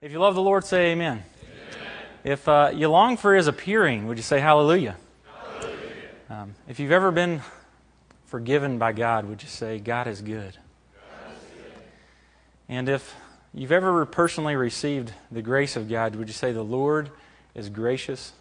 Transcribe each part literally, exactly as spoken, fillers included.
If you love the Lord, say amen. Amen. If uh, you long for His appearing, would you say hallelujah? Hallelujah. Um, if you've ever been forgiven by God, would you say God is good? God is good. And if you've ever personally received the grace of God, would you say the Lord is gracious?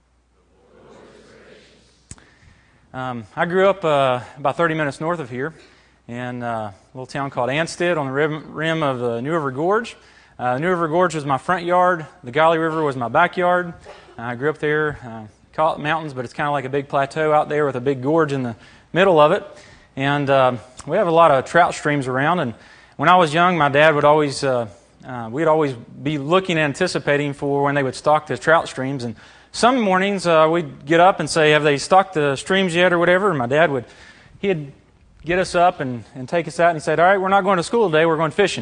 The Lord is gracious. Um, I grew up uh, about thirty minutes north of here in uh, a little town called Ansted on the rim, rim of the New River Gorge. Uh, New River Gorge was my front yard. The Golly River was my backyard. Uh, I grew up there. Uh, call it mountains, but it's kind of like a big plateau out there with a big gorge in the middle of it. And uh, we have a lot of trout streams around. And when I was young, my dad would always, uh, uh, we'd always be looking and anticipating for when they would stock the trout streams. And some mornings uh, we'd get up and say, have they stocked the streams yet or whatever? And my dad would, he'd get us up and, and take us out and he said, all right, we're not going to school today, we're going fishing.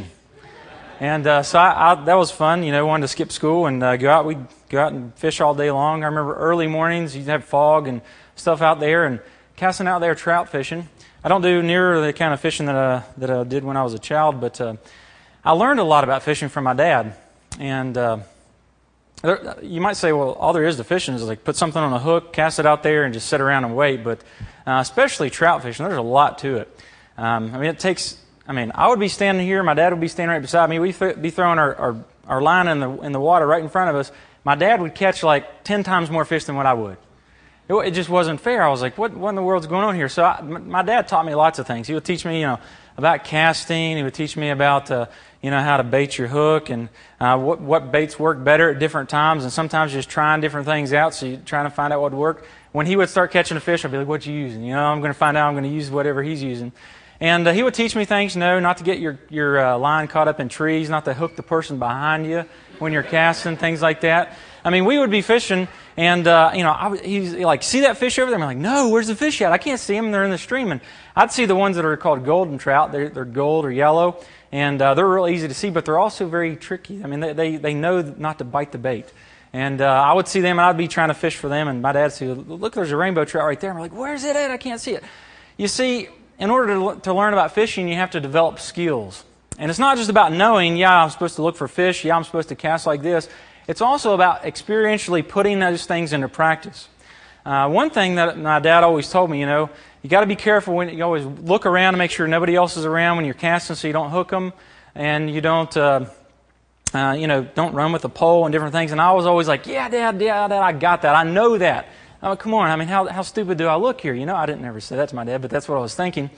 And uh, so I, I, that was fun, you know, wanted to skip school and uh, go out. We'd go out and fish all day long. I remember early mornings, you'd have fog and stuff out there and casting out there trout fishing. I don't do near the kind of fishing that, uh, that I did when I was a child, but uh, I learned a lot about fishing from my dad. And uh, there, you might say, well, all there is to fishing is like put something on a hook, cast it out there, and just sit around and wait. But uh, especially trout fishing, there's a lot to it. Um, I mean, it takes... I mean, I would be standing here, my dad would be standing right beside me, we'd th- be throwing our, our, our line in the in the water right in front of us. My dad would catch like ten times more fish than what I would. It, it just wasn't fair. I was like, what, what in the world's going on here? So I, my dad taught me lots of things. He would teach me, you know, about casting. He would teach me about, uh, you know, how to bait your hook and uh, what, what baits work better at different times, and sometimes just trying different things out, so you're trying to find out what would work. When he would start catching a fish, I'd be like, what you using? You know, I'm going to find out I'm going to use whatever he's using. And uh, he would teach me things, you know, not to get your, your uh, line caught up in trees, not to hook the person behind you when you're casting, things like that. I mean, we would be fishing, and, uh, you know, I would, he's like, see that fish over there? I'm like, no, where's the fish at? I can't see them. They're in the stream. And I'd see the ones that are called golden trout. They're, they're gold or yellow, and uh, they're real easy to see, but they're also very tricky. I mean, they, they, they know not to bite the bait. And uh, I would see them, and I'd be trying to fish for them, and my dad would say, look, there's a rainbow trout right there. I'm like, where's it at? I can't see it. You see, in order to, to learn about fishing, you have to develop skills. And it's not just about knowing, yeah, I'm supposed to look for fish, yeah, I'm supposed to cast like this. It's also about experientially putting those things into practice. Uh, one thing that my dad always told me, you know, you got to be careful when you always look around to make sure nobody else is around when you're casting, so you don't hook them, and you don't, uh, uh, you know, don't run with a pole and different things. And I was always like, yeah, Dad, yeah, Dad, I got that, I know that. Oh, come on, I mean, how how stupid do I look here? You know, I didn't ever say that to my dad, but that's what I was thinking.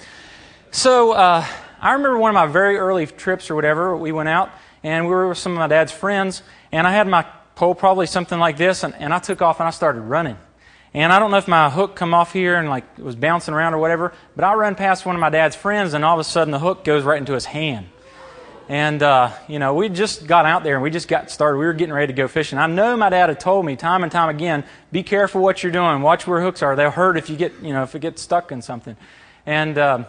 So uh, I remember one of my very early trips or whatever, we went out, and we were with some of my dad's friends, and I had my pole probably something like this, and, and I took off and I started running. And I don't know if my hook come off here and like it was bouncing around or whatever, but I ran past one of my dad's friends, and all of a sudden the hook goes right into his hand. And, uh, you know, we just got out there and we just got started. We were getting ready to go fishing. I know my dad had told me time and time again, be careful what you're doing. Watch where hooks are. They'll hurt if you get, you know, if it gets stuck in something. And, um,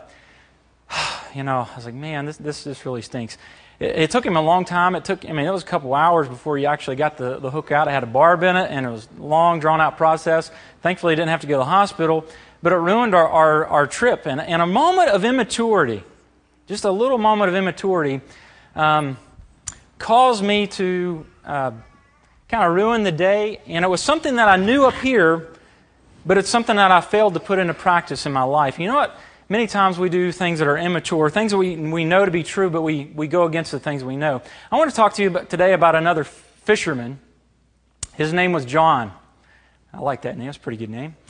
you know, I was like, man, this this just really stinks. It, it took him a long time. It took, I mean, it was a couple hours before he actually got the, the hook out. It had a barb in it, and it was a long, drawn-out process. Thankfully, he didn't have to go to the hospital. But it ruined our, our, our trip. And, and a moment of immaturity, just a little moment of immaturity, Um, caused me to uh, kind of ruin the day. And it was something that I knew up here, but it's something that I failed to put into practice in my life. You know what? Many times we do things that are immature, things that we, we know to be true, but we, we go against the things we know. I want to talk to you about, today about another fisherman. His name was John. I like that name. That's a pretty good name.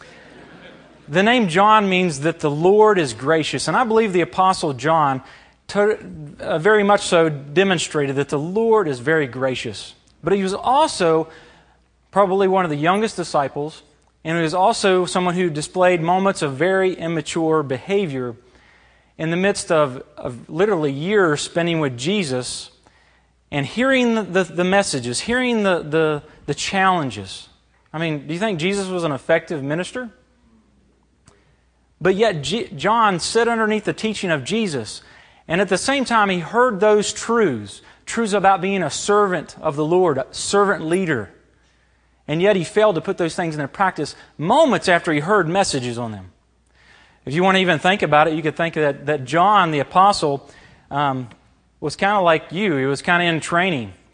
The name John means that the Lord is gracious. And I believe the Apostle John To, uh, very much so demonstrated that the Lord is very gracious. But he was also probably one of the youngest disciples, and he was also someone who displayed moments of very immature behavior in the midst of, of literally years spending with Jesus and hearing the, the, the messages, hearing the, the, the challenges. I mean, do you think Jesus was an effective minister? But yet G- John sat underneath the teaching of Jesus, and at the same time, he heard those truths, truths about being a servant of the Lord, a servant leader. And yet he failed to put those things into practice moments after he heard messages on them. If you want to even think about it, you could think that, that John, the apostle, um, was kind of like you. He was kind of in training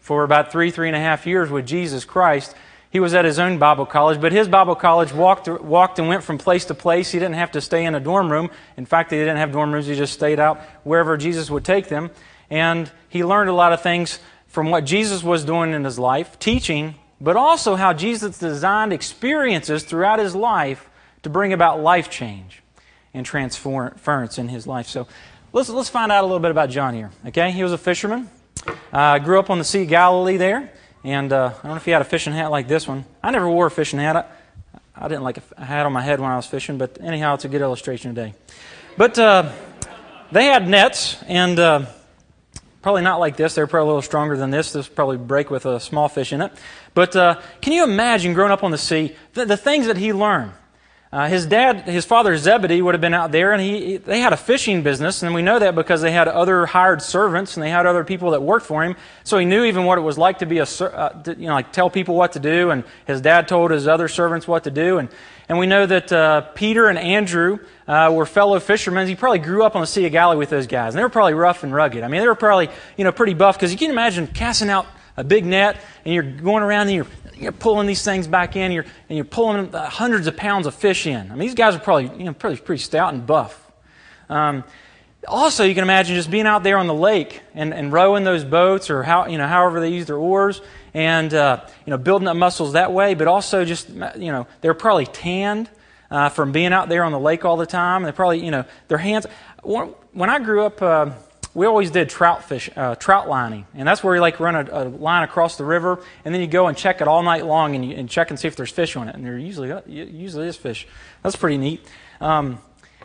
for about three, three and a half years with Jesus Christ. He was at his own Bible college, but his Bible college walked walked and went from place to place. He didn't have to stay in a dorm room. In fact, they didn't have dorm rooms. He just stayed out wherever Jesus would take them. And he learned a lot of things from what Jesus was doing in his life, teaching, but also how Jesus designed experiences throughout his life to bring about life change and transference in his life. So let's let's find out a little bit about John here. Okay, he was a fisherman. Uh, grew up on the Sea of Galilee there. And uh, I don't know if he had a fishing hat like this one. I never wore a fishing hat. I, I didn't like a hat on my head when I was fishing, but anyhow, it's a good illustration today. But uh, they had nets, and uh, probably not like this. They were probably a little stronger than this. This would probably break with a small fish in it. But uh, can you imagine growing up on the sea, the, the things that he learned? Uh, his dad, his father Zebedee, would have been out there, and he they had a fishing business, and we know that because they had other hired servants, and they had other people that worked for him. So he knew even what it was like to be a, uh, to, you know, like tell people what to do, and his dad told his other servants what to do. And and we know that uh, Peter and Andrew uh, were fellow fishermen. He probably grew up on the Sea of Galilee with those guys, and they were probably rough and rugged. I mean, they were probably you know pretty buff, because you can imagine casting out a big net, and you're going around and you're You're pulling these things back in, you're, and you're pulling hundreds of pounds of fish in. I mean, these guys are probably, you know, probably pretty stout and buff. Um, also, you can imagine just being out there on the lake and, and rowing those boats, or how you know, however they use their oars, and uh, you know, building up muscles that way. But also, just you know, they're probably tanned uh, from being out there on the lake all the time. They probably, you know, their hands. When I grew up. Uh, We always did trout fish, uh, trout lining, and that's where you like run a, a line across the river, and then you go and check it all night long, and, you, and check and see if there's fish on it, and there usually usually is fish. That's pretty neat. Um,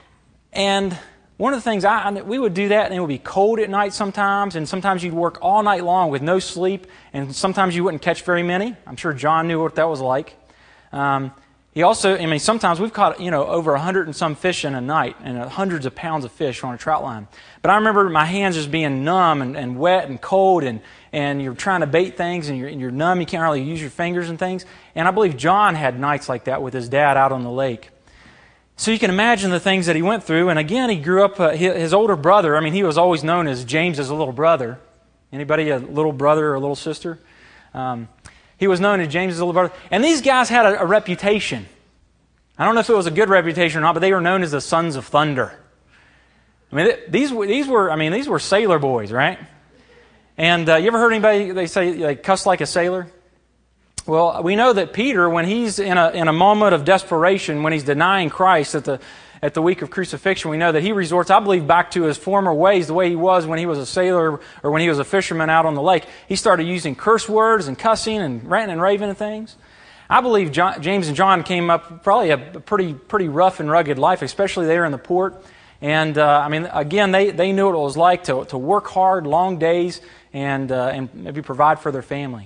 and one of the things I, we would do that, and it would be cold at night sometimes, and sometimes you'd work all night long with no sleep, and sometimes you wouldn't catch very many. I'm sure John knew what that was like. Um, He also, I mean, sometimes we've caught, you know, over a hundred and some fish in a night, and hundreds of pounds of fish on a trout line. But I remember my hands just being numb and, and wet and cold, and, and you're trying to bait things, and you're, and you're numb, you can't really use your fingers and things. And I believe John had nights like that with his dad out on the lake. So you can imagine the things that he went through. And again, he grew up, uh, his, his older brother, I mean, he was always known as James's little brother. Anybody a little brother or a little sister? Um, he was known as James's little brother. And these guys had a, a reputation. I don't know if it was a good reputation or not, but they were known as the Sons of Thunder. I mean, these these were I mean these were sailor boys, right? And uh, you ever heard anybody they say they cuss like a sailor? Well, we know that Peter, when he's in a in a moment of desperation, when he's denying Christ at the at the week of crucifixion, we know that he resorts, I believe, back to his former ways, the way he was when he was a sailor or when he was a fisherman out on the lake. He started using curse words and cussing and ranting and raving and things. I believe John, James and John came up probably a pretty pretty rough and rugged life, especially there in the port. And uh, I mean, again, they, they knew what it was like to to work hard, long days, and uh, and maybe provide for their family.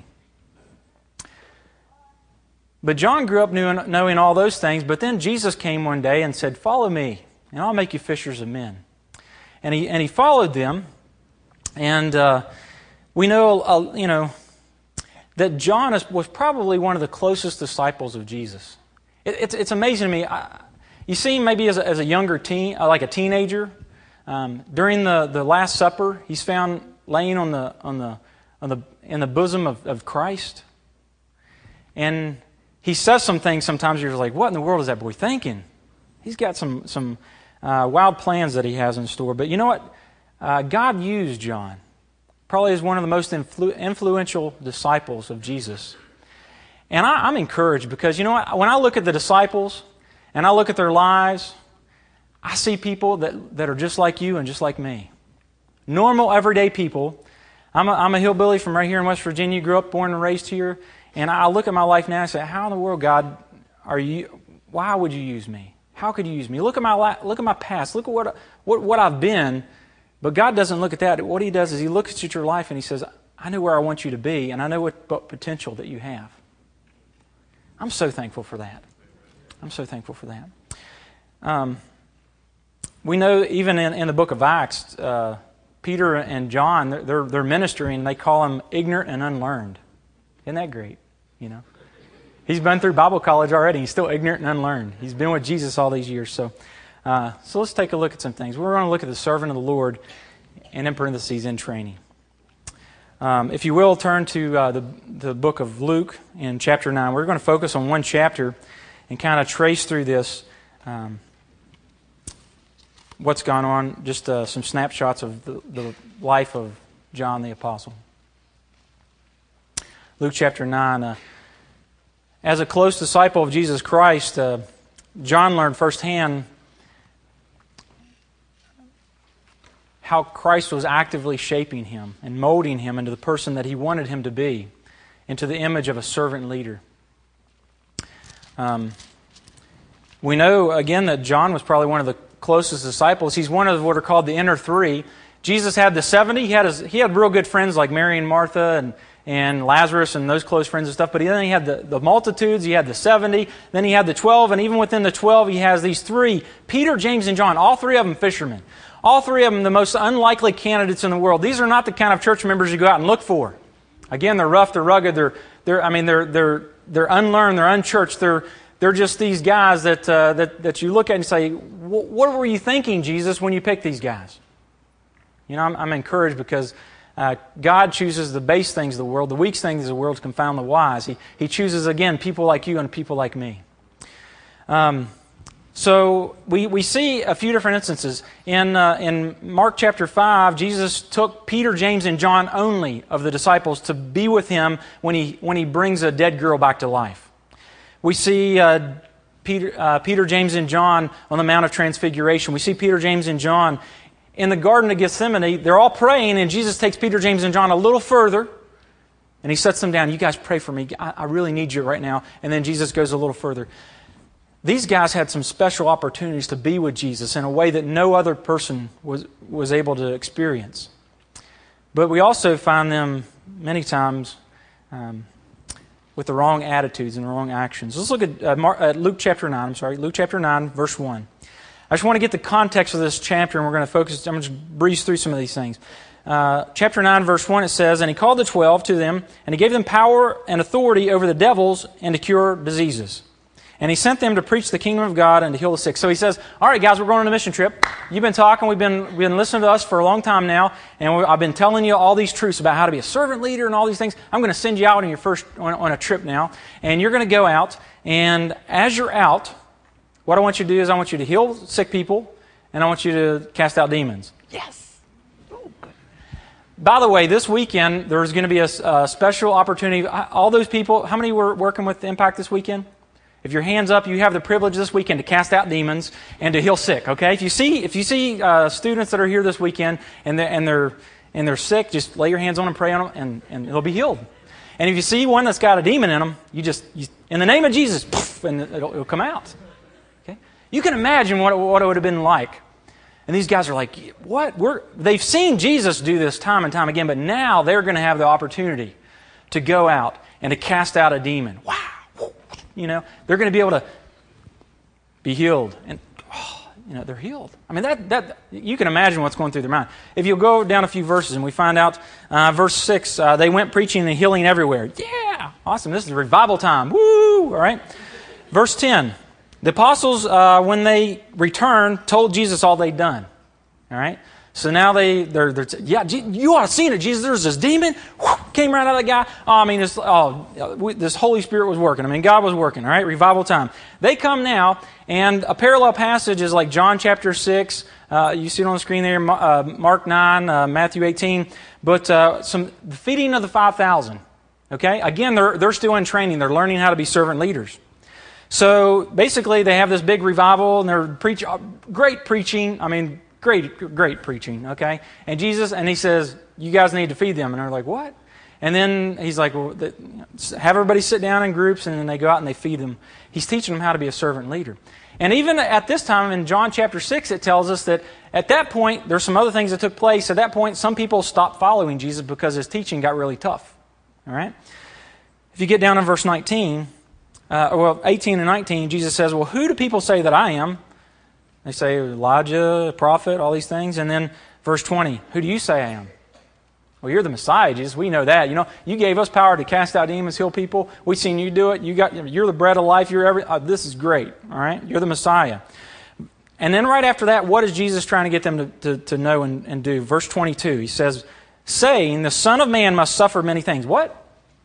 But John grew up knowing, knowing all those things. But then Jesus came one day and said, "Follow me, and I'll make you fishers of men." And he and he followed them, and uh, we know uh, you know. that John was probably one of the closest disciples of Jesus. It, it's, it's amazing to me. I, you see him maybe as a, as a younger teen, like a teenager. Um, during the, the Last Supper, he's found laying on the on the on the in the bosom of, of Christ, and he says some things. Sometimes you're like, "What in the world is that boy thinking?" He's got some some uh, wild plans that he has in store. But you know what? Uh, God used John. Probably is one of the most influ- influential disciples of Jesus. And I, I'm encouraged because, you know what? When I look at the disciples and I look at their lives, I see people that, that are just like you and just like me. Normal, everyday people. I'm a, I'm a hillbilly from right here in West Virginia, grew up, born and raised here. And I look at my life now and say, how in the world, God, are you? Why would you use me? How could you use me? Look at my look at my past. Look at what what, what I've been. But God doesn't look at that. What He does is He looks at your life and He says, I know where I want you to be, and I know what, what potential that you have. I'm so thankful for that. I'm so thankful for that. Um, we know even in, in the book of Acts, uh, Peter and John, they're, they're ministering, and they call them ignorant and unlearned. Isn't that great? You know, he's been through Bible college already. He's still ignorant and unlearned. He's been with Jesus all these years. So, uh, so let's take a look at some things. We're going to look at the servant of the Lord, and in parentheses, in training. Um, if you will, turn to uh, the, the book of Luke in chapter nine. We're going to focus on one chapter and kind of trace through this, um, what's gone on, just uh, some snapshots of the, the life of John the Apostle. Luke chapter nine. Uh, as a close disciple of Jesus Christ, uh, John learned firsthand how Christ was actively shaping him and molding him into the person that he wanted him to be, into the image of a servant leader. Um, we know, again, that John was probably one of the closest disciples. He's one of what are called the inner three. Jesus had the seventy. He had his, he had real good friends like Mary and Martha and, and Lazarus and those close friends and stuff. But then he had the, the multitudes. He had the seventy. Then he had the twelve. And even within the twelve, he has these three, Peter, James, and John. All three of them fishermen. All three of them the most unlikely candidates in the world. These are not the kind of church members you go out and look for. Again, they're rough, they're rugged, they're, they're I mean, they're, they're, they're unlearned, they're unchurched, they're, they're just these guys that, uh, that, that you look at and say, what were you thinking, Jesus, when you picked these guys? You know, I'm, I'm encouraged because uh, God chooses the base things of the world, the weak things of the world to confound the wise. He, he chooses, again, people like you and people like me. Um... So we, we see a few different instances. In, uh, in Mark chapter five, Jesus took Peter, James, and John only of the disciples to be with Him when He, when he brings a dead girl back to life. We see uh, Peter, uh, Peter, James, and John on the Mount of Transfiguration. We see Peter, James, and John in the Garden of Gethsemane. They're all praying, and Jesus takes Peter, James, and John a little further, and He sets them down. You guys pray for me. I, I really need you right now. And then Jesus goes a little further. These guys had some special opportunities to be with Jesus in a way that no other person was, was able to experience. But we also find them many times um, with the wrong attitudes and the wrong actions. Let's look at, uh, Mark, uh, Luke chapter nine. I'm sorry, Luke chapter nine, verse one. I just want to get the context of this chapter, and we're going to focus. I'm going to breeze through some of these things. Uh, chapter nine, verse one, it says, "And He called the twelve to them, and He gave them power and authority over the devils and to cure diseases. And He sent them to preach the kingdom of God and to heal the sick." So He says, all right, guys, we're going on a mission trip. You've been talking. We've been, we've been listening to us for a long time now. And we, I've been telling you all these truths about how to be a servant leader and all these things. I'm going to send you out on your first on, on a trip now. And you're going to go out. And as you're out, what I want you to do is I want you to heal sick people. And I want you to cast out demons. Yes. Oh, good. By the way, this weekend, there's going to be a, a special opportunity. All those people, how many were working with Impact this weekend? If your hand's up, you have the privilege this weekend to cast out demons and to heal sick. Okay, if you see if you see uh, students that are here this weekend and they're, and they're and they're sick, just lay your hands on them, pray on them, and, and they'll be healed. And if you see one that's got a demon in them, you just you, in the name of Jesus, poof, and it'll, it'll come out. Okay, you can imagine what it, what it would have been like. And these guys are like, what? We're they've seen Jesus do this time and time again, but now they're going to have the opportunity to go out and to cast out a demon. Wow. You know, they're going to be able to be healed. And, oh, you know, they're healed. I mean, that that you can imagine what's going through their mind. If you'll go down a few verses and we find out, uh, verse six, uh, they went preaching and healing everywhere. Yeah, awesome. This is revival time. Woo! All right. Verse ten, the apostles, uh, when they returned, told Jesus all they'd done. All right. So now they, they're, they're yeah, you ought to have seen it, Jesus. There's this demon, whoosh, came right out of that guy. Oh, I mean, this, oh, this Holy Spirit was working. I mean, God was working, all right? Revival time. They come now, and a parallel passage is like John chapter six. Uh, you see it on the screen there, uh, Mark nine, uh, Matthew eighteen. But uh, some the feeding of the five thousand, okay? Again, they're, they're still in training. They're learning how to be servant leaders. So basically, they have this big revival, and they're preach, great preaching. I mean, Great, great preaching, okay? And Jesus, and He says, you guys need to feed them. And they're like, what? And then He's like, well, have everybody sit down in groups, and then they go out and they feed them. He's teaching them how to be a servant leader. And even at this time, in John chapter six, it tells us that at that point, there's some other things that took place. At that point, some people stopped following Jesus because His teaching got really tough, all right? If you get down in verse nineteen, uh, well, eighteen and nineteen, Jesus says, well, who do people say that I am? They say Elijah, a prophet, all these things. And then verse twenty, who do you say I am? Well, you're the Messiah, Jesus. We know that. You know, you gave us power to cast out demons, heal people. We've seen you do it. You got, you're the bread of life. You're every, uh, this is great. All right? You're the Messiah. And then right after that, what is Jesus trying to get them to, to, to know and, and do? Verse twenty-two, He says, saying, the Son of Man must suffer many things. What?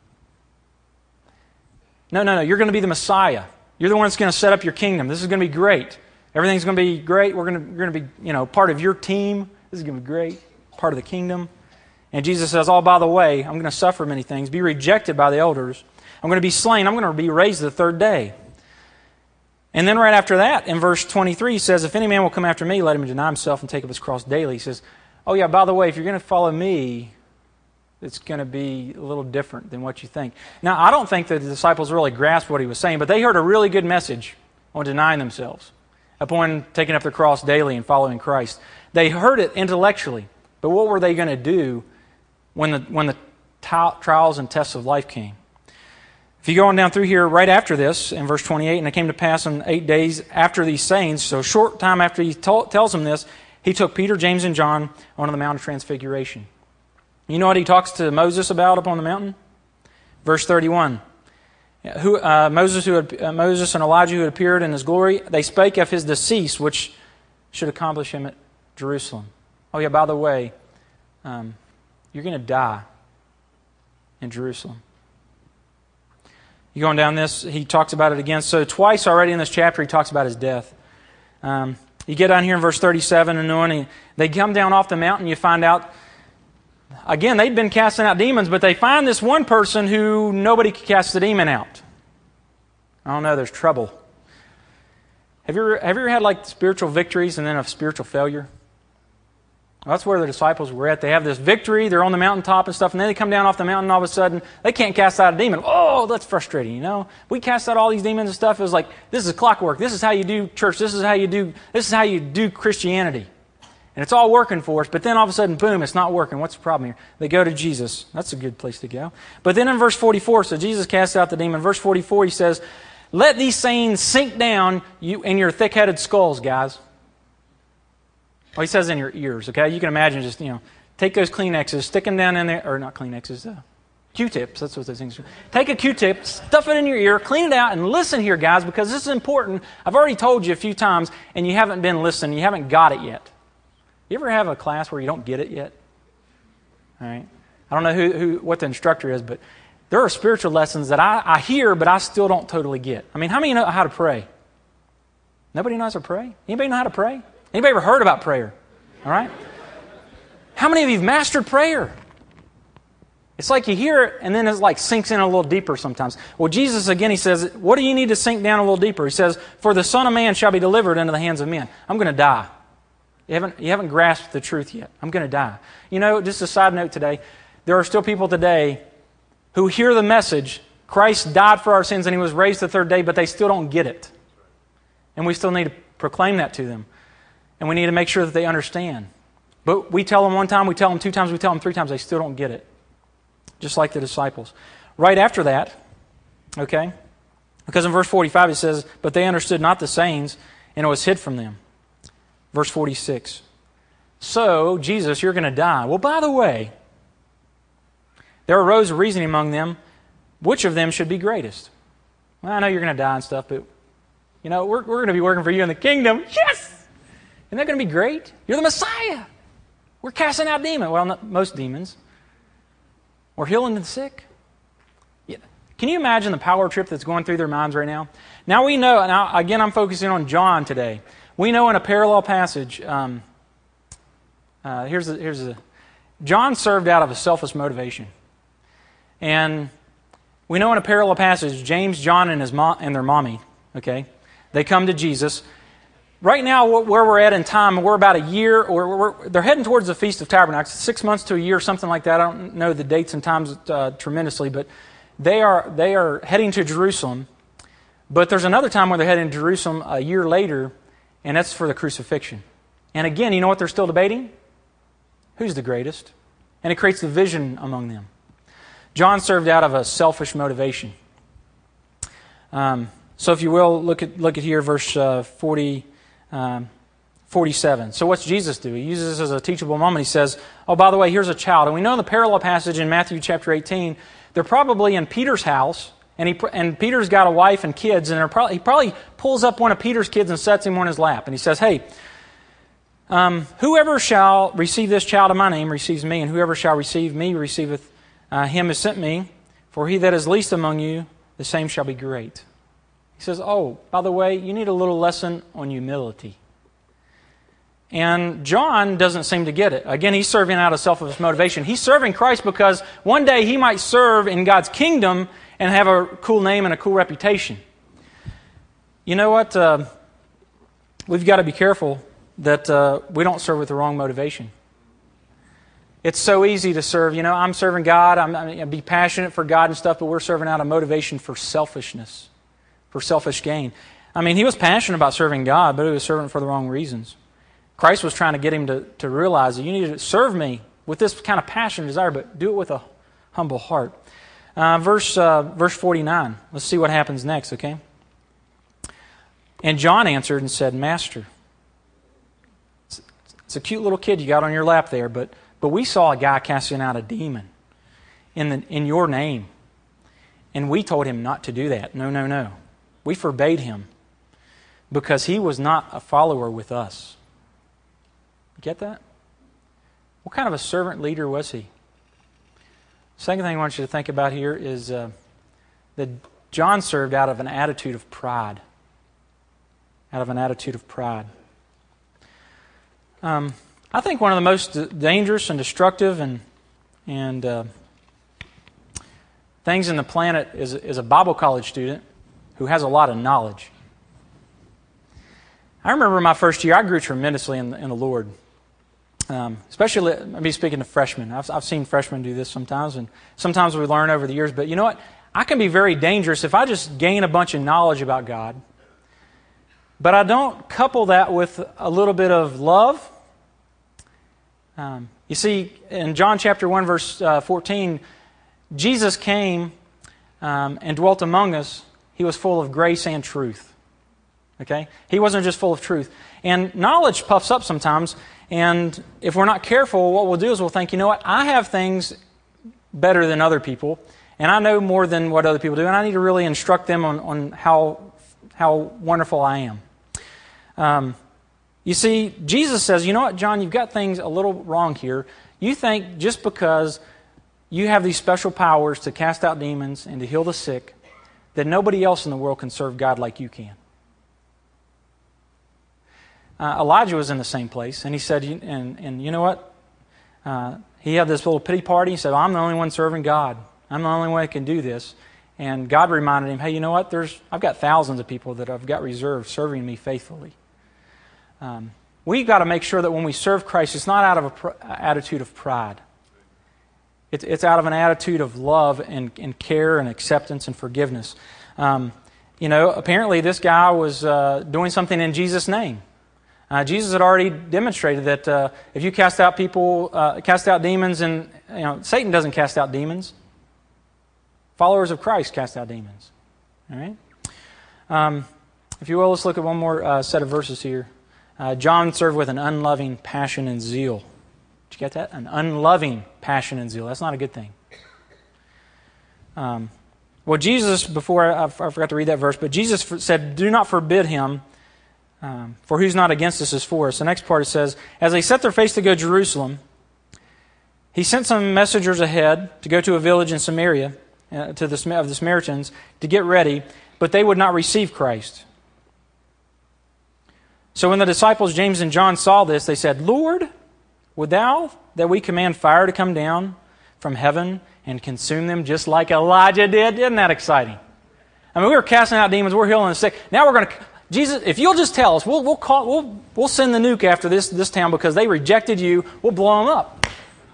No, no, no. You're going to be the Messiah. You're the one that's going to set up your kingdom. This is going to be great. Everything's going to be great. We're going to, you're going to be, you know, part of your team. This is going to be great. Part of the kingdom. And Jesus says, oh, by the way, I'm going to suffer many things, be rejected by the elders. I'm going to be slain. I'm going to be raised the third day. And then right after that, in verse twenty-three, he says, if any man will come after me, let him deny himself and take up his cross daily. He says, oh yeah, by the way, if you're going to follow me, it's going to be a little different than what you think. Now, I don't think that the disciples really grasped what he was saying, but they heard a really good message on denying themselves, upon taking up their cross daily and following Christ. They heard it intellectually, but what were they going to do when the when the t- trials and tests of life came? If you go on down through here, right after this, in verse twenty-eight, and it came to pass in eight days after these sayings, so a short time after he t- tells them this, he took Peter, James, and John onto the Mount of Transfiguration. You know what he talks to Moses about up on the mountain? Verse thirty-one. Who, uh, Moses, who had, uh, Moses and Elijah who had appeared in his glory, they spake of his decease, which should accomplish him at Jerusalem. Oh yeah, by the way, um, you're going to die in Jerusalem. You going down this, he talks about it again. So twice already in this chapter, he talks about his death. Um, you get down here in verse thirty-seven, and when they come down off the mountain, you find out, again, they'd been casting out demons, but they find this one person who nobody could cast the demon out. I don't know, there's trouble. Have you ever, have you ever had like spiritual victories and then a spiritual failure? Well, that's where the disciples were at. They have this victory, they're on the mountaintop and stuff, and then they come down off the mountain and all of a sudden, they can't cast out a demon. Oh, that's frustrating, you know? We cast out all these demons and stuff. It was like, this is clockwork. This is how you do church. This is how you do, this is how you do Christianity. And it's all working for us, but then all of a sudden, boom, it's not working. What's the problem here? They go to Jesus. That's a good place to go. But then in verse forty-four, so Jesus casts out the demon. Verse forty-four, he says, let these sayings sink down you in your thick-headed skulls, guys. Well, he says in your ears, okay? You can imagine just, you know, take those Kleenexes, stick them down in there, or not Kleenexes, uh, Q-tips, that's what those things are. Take a Q-tip, stuff it in your ear, clean it out, and listen here, guys, because this is important. I've already told you a few times, and you haven't been listening. You haven't got it yet. You ever have a class where you don't get it yet? All right. I don't know who, who what the instructor is, but there are spiritual lessons that I, I hear, but I still don't totally get. I mean, how many know how to pray? Nobody knows how to pray? Anybody know how to pray? Anybody ever heard about prayer? All right? How many of you have mastered prayer? It's like you hear it, and then it like sinks in a little deeper sometimes. Well, Jesus, again, he says, what do you need to sink down a little deeper? He says, for the Son of Man shall be delivered into the hands of men. I'm going to die. You haven't, you haven't grasped the truth yet. I'm going to die. You know, just a side note today, there are still people today who hear the message, Christ died for our sins and He was raised the third day, but they still don't get it. And we still need to proclaim that to them. And we need to make sure that they understand. But we tell them one time, we tell them two times, we tell them three times, they still don't get it. Just like the disciples. Right after that, okay, because in verse forty-five it says, but they understood not the sayings, and it was hid from them. Verse forty-six. So, Jesus, you're going to die. Well, by the way, there arose a reasoning among them, which of them should be greatest? Well, I know you're going to die and stuff, but, you know, we're, we're going to be working for you in the kingdom. Yes! Isn't that going to be great? You're the Messiah. We're casting out demons. Well, not most demons. We're healing the sick. Yeah. Can you imagine the power trip that's going through their minds right now? Now we know, now again I'm focusing on John today. We know in a parallel passage, um, uh, here's a, here's a, John served out of a selfish motivation. And we know in a parallel passage, James, John, and his mom and their mommy, okay, they come to Jesus. Right now, where we're at in time, we're about a year, or we're, they're heading towards the Feast of Tabernacles, six months to a year, something like that. I don't know the dates and times uh, tremendously, but they are they are heading to Jerusalem. But there's another time where they're heading to Jerusalem a year later, and that's for the crucifixion. And again, you know what they're still debating? Who's the greatest? And it creates division among them. John served out of a selfish motivation. Um, so if you will, look at look at here, verse uh, forty. Um, forty-seven. So what's Jesus do? He uses this as a teachable moment. He says, oh, by the way, here's a child. And we know in the parallel passage in Matthew chapter eighteen, they're probably in Peter's house, and he and Peter's got a wife and kids, and they're probably, he probably pulls up one of Peter's kids and sets him on his lap. And he says, hey, Um, whoever shall receive this child in my name receives me, and whoever shall receive me receiveth uh, him who sent me. For he that is least among you, the same shall be great. He says, oh, by the way, you need a little lesson on humility. And John doesn't seem to get it. Again, he's serving out of selfish motivation. He's serving Christ because one day he might serve in God's kingdom and have a cool name and a cool reputation. You know what? Uh, we've got to be careful that uh, we don't serve with the wrong motivation. It's so easy to serve. You know, I'm serving God. I'm, I'm be passionate for God and stuff, but we're serving out of motivation for selfishness, for selfish gain. I mean, he was passionate about serving God, but he was serving for the wrong reasons. Christ was trying to get him to, to realize that you need to serve me with this kind of passion and desire, but do it with a humble heart. Uh, verse uh, verse forty-nine. Let's see what happens next, okay? And John answered and said, Master. It's, it's a cute little kid you got on your lap there, but but we saw a guy casting out a demon in the in your name. And we told him not to do that. No, no, no. We forbade him because he was not a follower with us. Get that? What kind of a servant leader was he? Second thing I want you to think about here is uh, that John served out of an attitude of pride. Out of an attitude of pride. Um, I think one of the most dangerous and destructive and and uh, things in the planet is, is a Bible college student who has a lot of knowledge. I remember my first year, I grew tremendously in the, in the Lord. Um, especially, I'll be speaking to freshmen. I've, I've seen freshmen do this sometimes, and sometimes we learn over the years. But you know what? I can be very dangerous if I just gain a bunch of knowledge about God, but I don't couple that with a little bit of love. Um, you see, in John chapter one, verse uh, fourteen, Jesus came um, and dwelt among us. He was full of grace and truth. Okay? He wasn't just full of truth. And knowledge puffs up sometimes. And if we're not careful, what we'll do is we'll think, you know what, I have things better than other people, and I know more than what other people do, and I need to really instruct them on, on how, how wonderful I am. Um, you see, Jesus says, you know what, John, you've got things a little wrong here. You think just because you have these special powers to cast out demons and to heal the sick, that nobody else in the world can serve God like you can. Uh, Elijah was in the same place, and he said, and, and you know what? Uh, he had this little pity party. He said, well, I'm the only one serving God. I'm the only one that can do this. And God reminded him, hey, you know what? There's I've got thousands of people that I've got reserved serving me faithfully. Um, we've got to make sure that when we serve Christ, it's not out of an pr- attitude of pride. It, it's out of an attitude of love and, and care and acceptance and forgiveness. Um, you know, apparently this guy was uh, doing something in Jesus' name. Uh, Jesus had already demonstrated that uh, if you cast out people, uh, cast out demons, and you know Satan doesn't cast out demons. Followers of Christ cast out demons. All right. Um, if you will, let's look at one more uh, set of verses here. Uh, John served with an unloving passion and zeal. Did you get that? An unloving passion and zeal. That's not a good thing. Um, well, Jesus, before I, I forgot to read that verse, but Jesus said, "Do not forbid him." Um, for who's not against us is for us. The next part it says, as they set their face to go to Jerusalem, he sent some messengers ahead to go to a village in Samaria, uh, to the of the Samaritans, to get ready, but they would not receive Christ. So when the disciples James and John saw this, they said, Lord, would thou that we command fire to come down from heaven and consume them just like Elijah did? Isn't that exciting? I mean, we were casting out demons, we're healing the sick. Now we're going to... Jesus, if you'll just tell us, we'll we'll call we'll we'll send the nuke after this this town because they rejected you. We'll blow them up.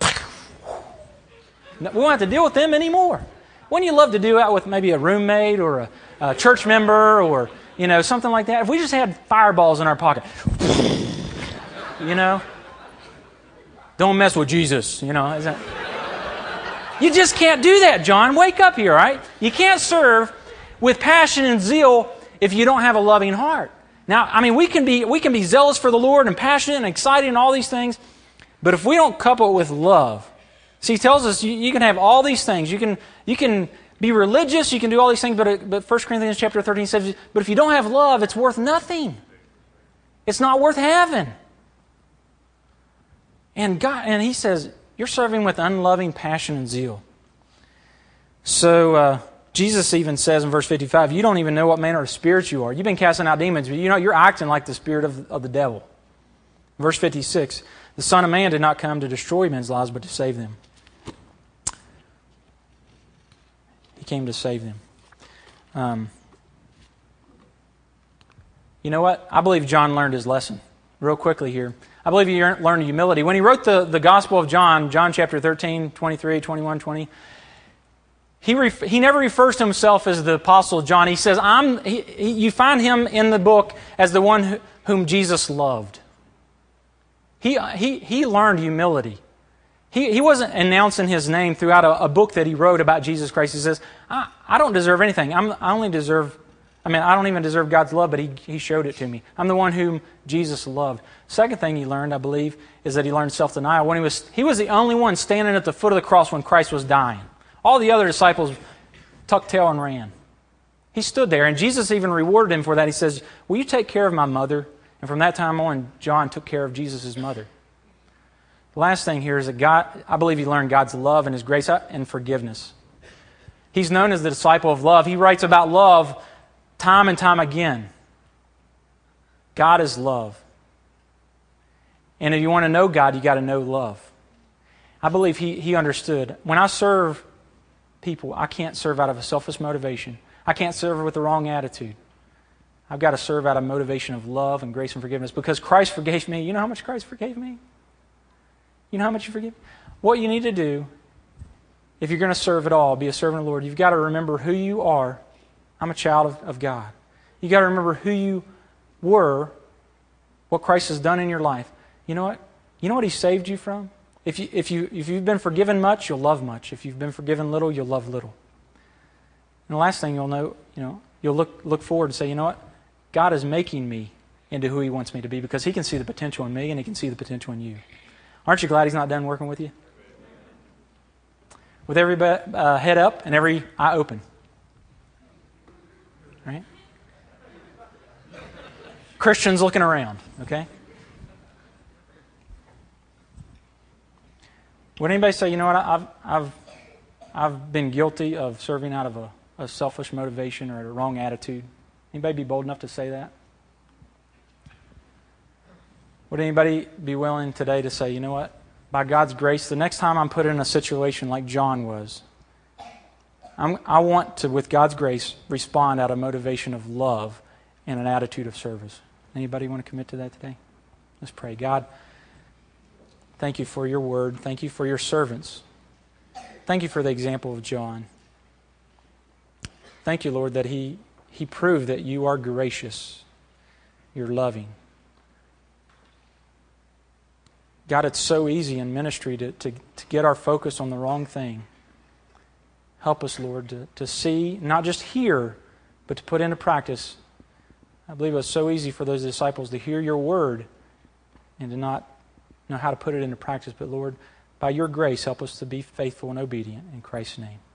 We won't have to deal with them anymore. Wouldn't you love to do that with maybe a roommate or a, a church member or you know something like that? If we just had fireballs in our pocket, you know, don't mess with Jesus. You know, is that? You just can't do that, John. Wake up here, all right? You can't serve with passion and zeal if you don't have a loving heart. Now, I mean, we can be we can be zealous for the Lord and passionate and excited and all these things, but if we don't couple it with love, see, he tells us you, you can have all these things. You can you can be religious, you can do all these things, but it, but First Corinthians chapter thirteen says, but if you don't have love, it's worth nothing. It's not worth having. And God, and he says, you're serving with unloving passion and zeal. So uh, Jesus even says in verse fifty-five, you don't even know what manner of spirit you are. You've been casting out demons, but you know you're acting like the spirit of, of the devil. Verse fifty-six, the Son of Man did not come to destroy men's lives, but to save them. He came to save them. Um, you know what? I believe John learned his lesson. Real quickly here. I believe he learned humility. When he wrote the, the Gospel of John, John chapter thirteen, twenty-three, twenty-one, twenty, he ref, he never refers to himself as the Apostle John. He says, I'm. He, he, you find him in the book as the one who, whom Jesus loved. He, he, he learned humility. He, he wasn't announcing his name throughout a, a book that he wrote about Jesus Christ. He says, I, I don't deserve anything. I'm, I only deserve, I mean, I don't even deserve God's love, but he, he showed it to me. I'm the one whom Jesus loved. Second thing he learned, I believe, is that he learned self-denial. When he was, he was the only one standing at the foot of the cross when Christ was dying. All the other disciples tucked tail and ran. He stood there, and Jesus even rewarded him for that. He says, will you take care of my mother? And from that time on, John took care of Jesus' mother. The last thing here is that God, I believe he learned God's love and His grace and forgiveness. He's known as the disciple of love. He writes about love time and time again. God is love. And if you want to know God, you got to know love. I believe he, he understood. When I serve people, I can't serve out of a selfish motivation. I can't serve with the wrong attitude. I've got to serve out of motivation of love and grace and forgiveness because Christ forgave me. You know how much Christ forgave me? You know how much you forgive? What you need to do, if you're going to serve at all, be a servant of the Lord, you've got to remember who you are. I'm a child of, of God. You've got to remember who you were, what Christ has done in your life. You know what? You know what He saved you from? If, you, if, you, if you've been forgiven much, you'll love much. If you've been forgiven little, you'll love little. And the last thing you'll know, you know, you'll look, look forward and say, you know what? God is making me into who He wants me to be because He can see the potential in me and He can see the potential in you. Aren't you glad He's not done working with you? With every uh, head up and every eye open. Right? Christians looking around, okay? Would anybody say, you know what, I've, I've, I've been guilty of serving out of a, a selfish motivation or a wrong attitude? Anybody be bold enough to say that? Would anybody be willing today to say, you know what, by God's grace, the next time I'm put in a situation like John was, I'm, I want to, with God's grace, respond out of motivation of love and an attitude of service. Anybody want to commit to that today? Let's pray. God, thank You for Your word. Thank You for Your servants. Thank You for the example of John. Thank You, Lord, that he, he proved that You are gracious. You're loving. God, it's so easy in ministry to, to, to get our focus on the wrong thing. Help us, Lord, to, to see, not just hear, but to put into practice. I believe it was so easy for those disciples to hear Your word and to not know how to put it into practice. But Lord, by Your grace, help us to be faithful and obedient. In Christ's name.